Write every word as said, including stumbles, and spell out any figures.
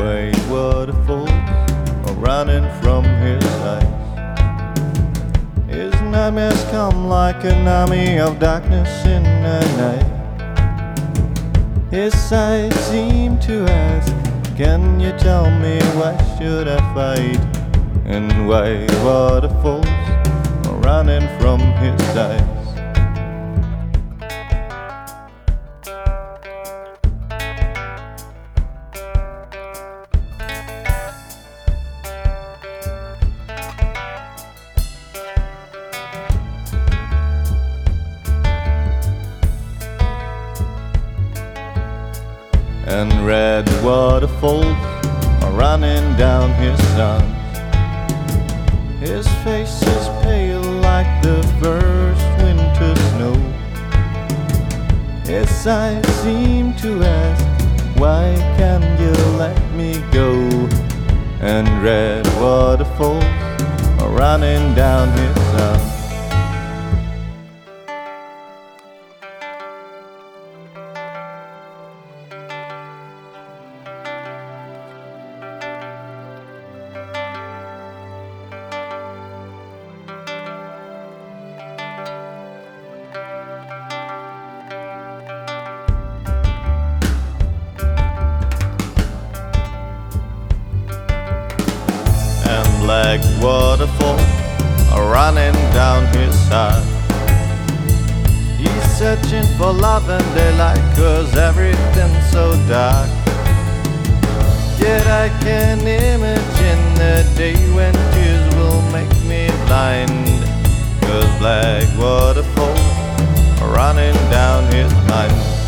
white waterfalls are running from his eyes. His nightmares come like an army of darkness in the night. His eyes seem to ask, can you tell me why should I fight? And white waterfalls are running from his eyes. And red waterfalls are running down his arms. His face is pale like the first winter snow. His eyes seem to ask, why can't you let me go? And red waterfalls are running down his arms. Black waterfall are running down his heart. He's searching for love and daylight, 'cause everything's so dark. Yet I can imagine the day when tears will make me blind, 'cause black waterfall are running down his mind.